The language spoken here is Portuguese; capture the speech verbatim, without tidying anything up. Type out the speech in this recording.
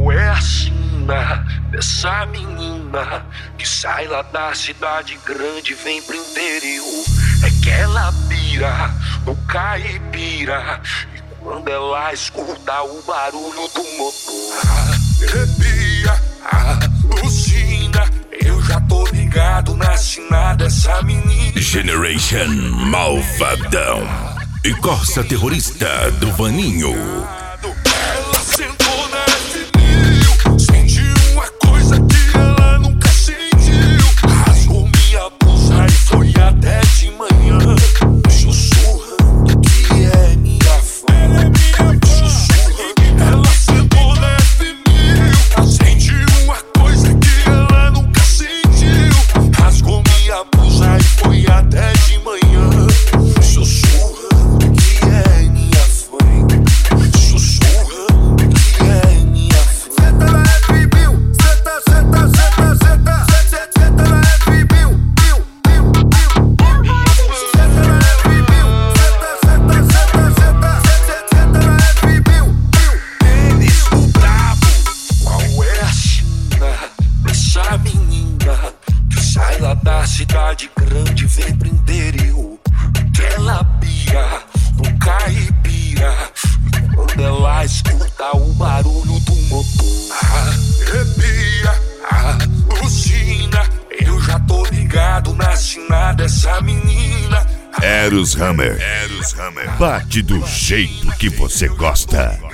Qual é a sina dessa menina que sai lá da cidade grande e vem pro interior? É que ela pira no caipira e quando ela escuta o barulho do motor, arrepia, alucina. Eu já tô ligado na sina dessa menina. Generation Malvadão e Corsa Terrorista do Vaninho. Ela sentou na F mil, sentiu uma coisa que ela nunca sentiu. Rasgou minha blusa e foi até de manhã, sussurrando que é minha fã. Sussurrando, ela sentou na F mil, sentiu uma coisa que ela nunca sentiu. Rasgou minha blusa e foi até de manhã, sussurrando que é minha fã. Da cidade grande vem pro interior, que ela pira no caipira e quando ela escuta o barulho do motor, arrepia, alucina. Eu já tô ligado na sina dessa menina. Eros Hammer, Eros Hammer, bate do jeito que você gosta.